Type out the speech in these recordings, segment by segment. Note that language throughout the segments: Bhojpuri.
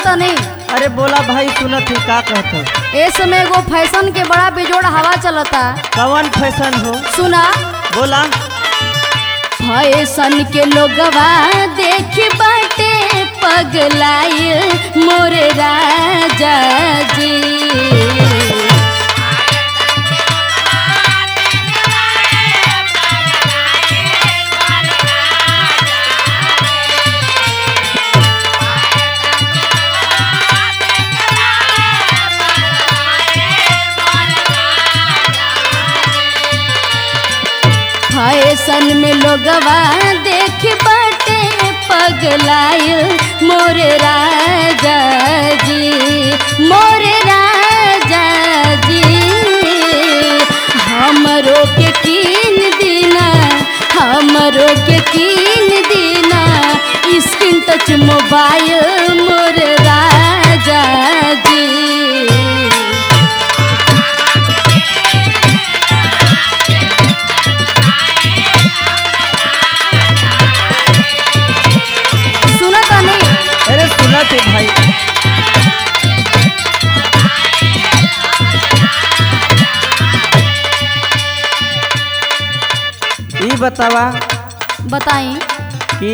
नहीं। अरे बोला भाई, सुनत ही का कहत हो? ए समय एगो फैशन के बड़ा बेजोड़ हवा चलता। कवन फैशन हो? सुना, बोला। फैशन के लोगवा देख बाटे पगलाए मोरे राजा जी। फैशन में लोगवा देख बाटे पगलाए मोरे राजा जी, मोरे राजा जी। हमरो के कीन दीना, हमरो के कीन दीना स्क्रीन टच मोबाइल मोरे राजा जी। अरे सुनत है भाई। ये बतावा बताई कि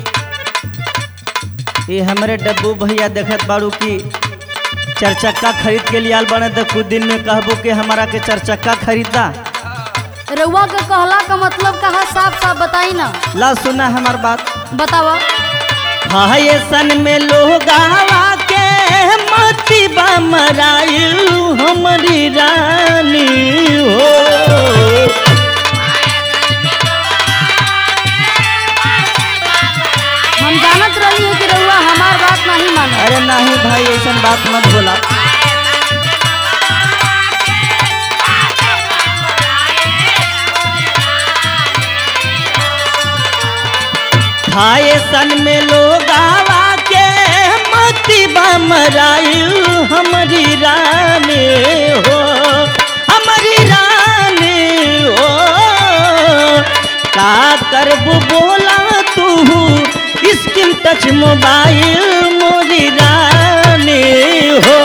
ये हमारे डब्बू भैया देखत बाड़ू कि चरचक्का खरीद के लिए आल बने तो कुछ दिन में कहबो कि हमारा के चरचक्का खरीदा। रउआ का कहला का मतलब कहा, साफ साफ बताई ना। ला सुना हमार बात, बतावा। फैशन में लोग आवा के मती बमरायु हमारी रानी हो। हम जानत रही है कि रउआ हमार बात नहीं माने। अरे नहीं भाई, ऐसा बात मत बोला। फैशन में लोग आवा के मती बमरायु हमारी रानी हो, हमारी रानी हो। का करबू बोला तू स्क्रीन टच मोबाइल मोरी रानी हो।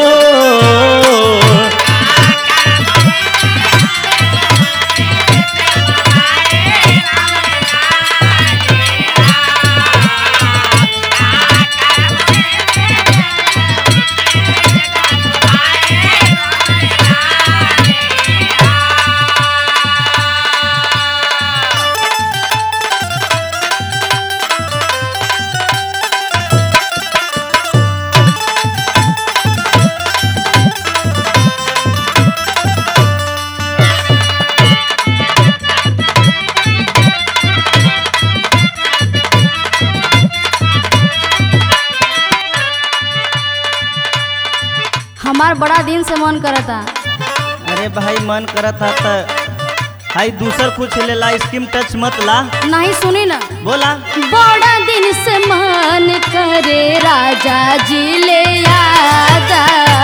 हमार बड़ा दिन से मन करता। अरे भाई मन करता तो हाई दूसर कुछ ले ला, स्क्रीन टच मत ला। नहीं सुनी ना, बोला। बड़ा दिन से मन करे राजा जी ले आदा।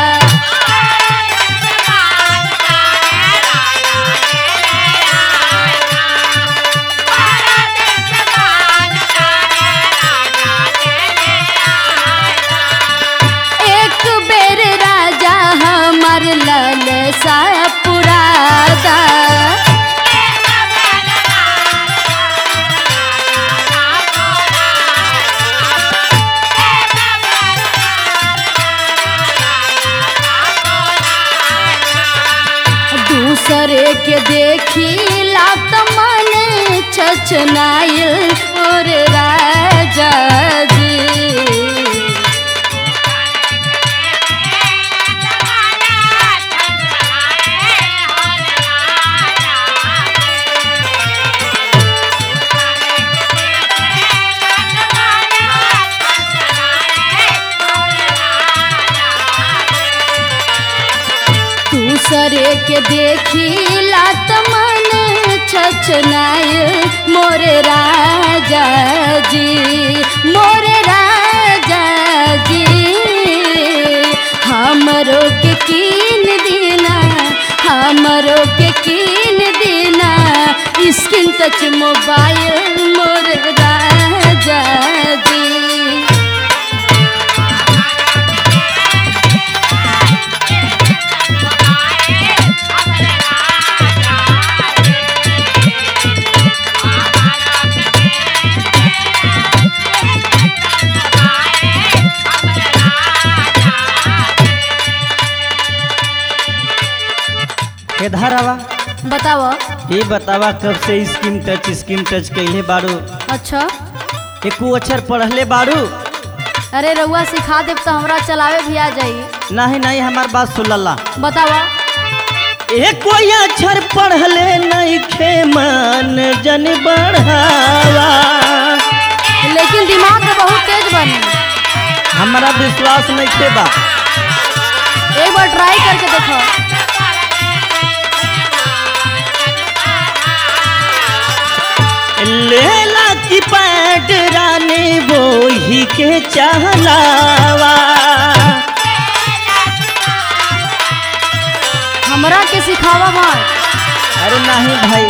एक बेर राजा हमार ललसा पुरादा। दूसरे के देखी लात मन छछनाइल और राजा जी। दूसरे के देखी लात मन छछनाइल मोरे राजा जी, मोरे राजा जी। हमरो के कीन दीना, हमरो के कीन दीना स्क्रीन टच मोबाइल मोरे राजा जी। इधर आवा। बताओ। ये बतावा कब से स्कीम टच कैले बारू? अच्छा, एको अक्षर पढ़ले बारू? अरे रउआ सिखा देब तो हमरा चलावे भी आ जाई। नहीं नहीं, हमार बात सुन लल्ला। बतावा। एको अक्षर पढ़ले नहीं खे मन जन बढ़ावा। लेकिन दिमाग में बहुत तेज बनी। हमारा विश्वास नहीं थे बा। एक बार ट्राई करके देखो। लेला की पैट रानी वो ही के चहलावा। हमरा के सिखावा मत। अरे नहीं भाई,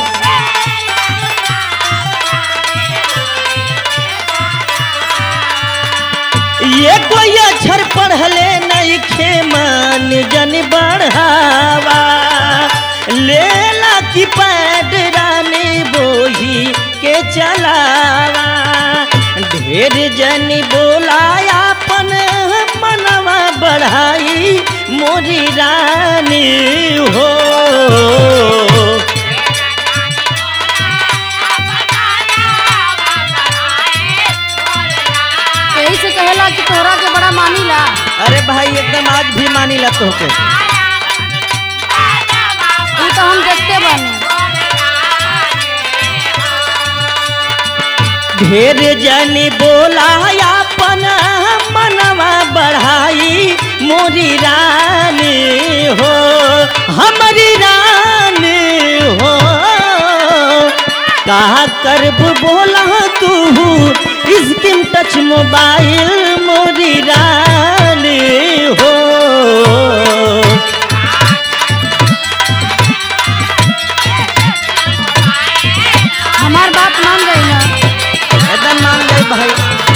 ये कोई अक्षर पढ़ले नहीं खे मन जन बढ़ावा। लेला की पैड रानी बोही के चलावा। ढेर जन बोलाया अपन मनवा बढ़ाई मोरी रानी हो। यही से कहेला कि तोहरा के बड़ा मानीला। अरे भाई एकदम आज भी मानी ला तोहके। तू तो हम देखते बानी। ढेर जनी बोला अपन मनवा बढ़ाई मोरी रानी हो। हमारी रानी हो, कहा करब बोला तू स्क्रीन टच मोबाइल मोरी रानी हो। हमार बात मान गई ना? एकदम मान गई भाई।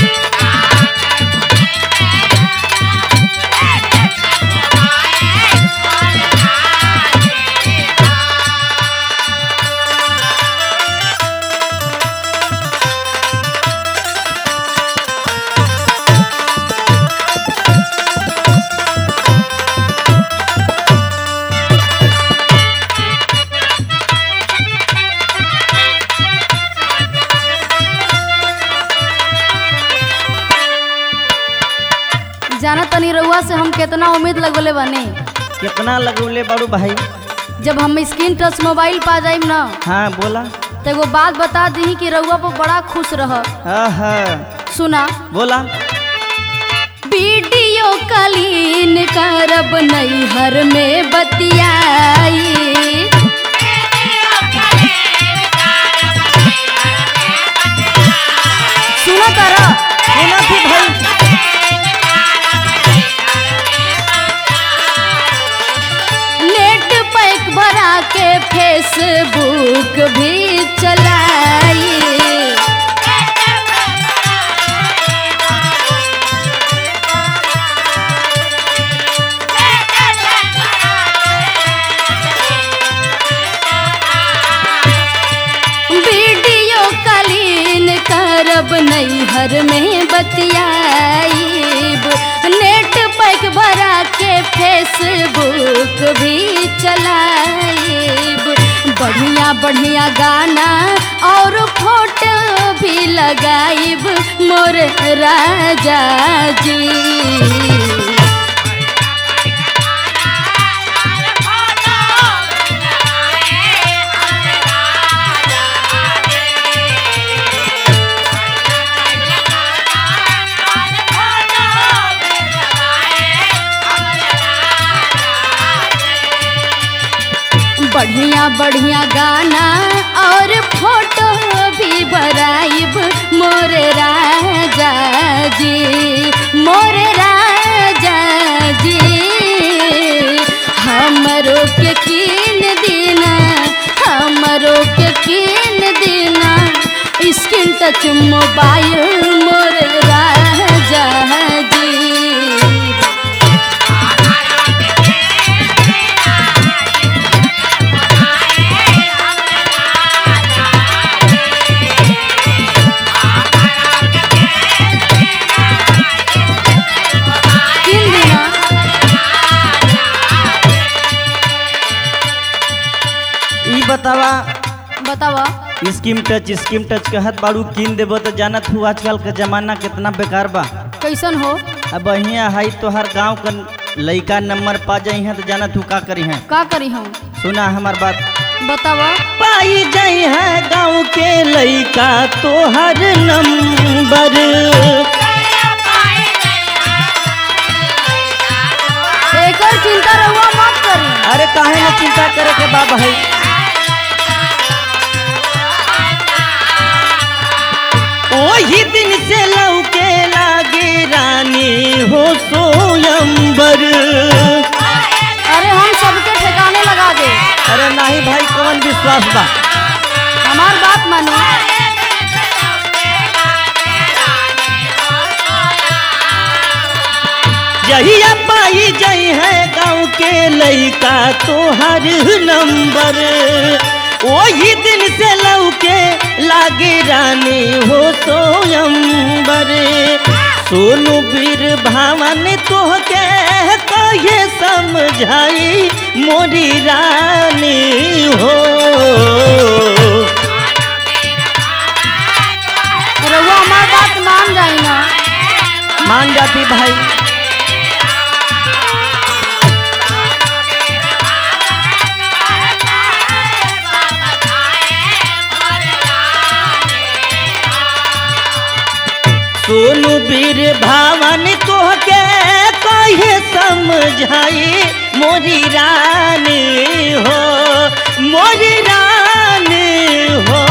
जाना तनी रउआ से हम कितना उम्मीद लगोले बने। कितना लगौले बारू भाई? जब हम स्क्रीन टच मोबाइल पा जाइम ना, हाँ बोला। तो एगो बात बता दी कि रउआ पर बड़ा खुश रह। सुना। बोला। वीडियो कॉलिंग करब नैहर में बतियाई। सुना तारा? सुना थी भाई। नेट पैक भरा के फेसबुक भी चलाई। वीडियो कॉलिंग करब नैहर में बतियाईब। नेट पैक भरा के फेसबुक भी चलाईब। बढ़िया बढ़िया गाना और फोटो भी लगाईब मोर राजा जी। बढ़िया बढ़िया गाना और फोटो भी भराइब मोर राजा जी, मोर राजा जी। हमरो के कीन दीना, हमरो के कीन दीना स्क्रीन टच मोबाइल मोर राजा जी। बतावा। स्कीम टच कहत बाड़ू कीन देबो तो जानत हूँ आजकल का जमाना कितना बेकार बा। कैसन हो? अब यहाँ हाई तोहर गांव का लइका नंबर पा जाई हैं तो जानत हूँ का करी हैं। का करी हम? सुना हमार बात। बतावा। पाई जाई है गांव के लइका तोहर नंबर, एकर चिंता रहुआ मत करी। अरे काहे ना चिंता करे के बा भाई। वही दिन से लौके लागे रानी हो सोयंबर। अरे हम सबके ठिकाने लगा दे। अरे नहीं भाई कौन विश्वास बा, हमार बात मानो। जहिया पाई जाई है गाँव के लइका तोहर नंबर, वही दिन से लौके लागे रानी हो सोयंबर। सोनू वीर भावन तोहके कहे समझाई मोरी रानी हो। रहुआ हमार बात मान जाई ना। मान जाती भाई। सोनू वीर भावन तोहके कहे समझाई मोरी रानी हो, मोरी रानी हो।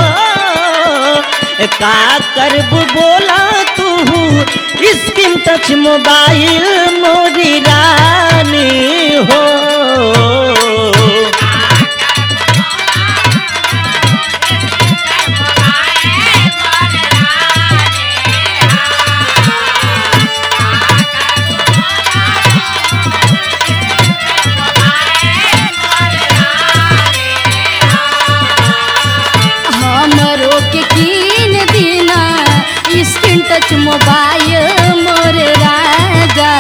का करब बोला तू स्क्रीन टच मोबाइल मोरी रानी हो। टच मोबाइल मोर राजा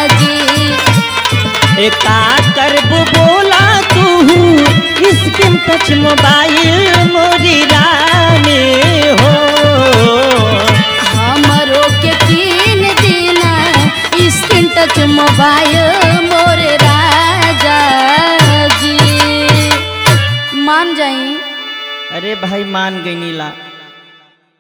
जी। का करब बोला तू स्क्रीन टच मोबाइल मोरी रानी हो। हमरो के कीन देना स्क्रीन टच मोबाइल मोर राजा जी। मान जाई। अरे भाई मान गई नीला।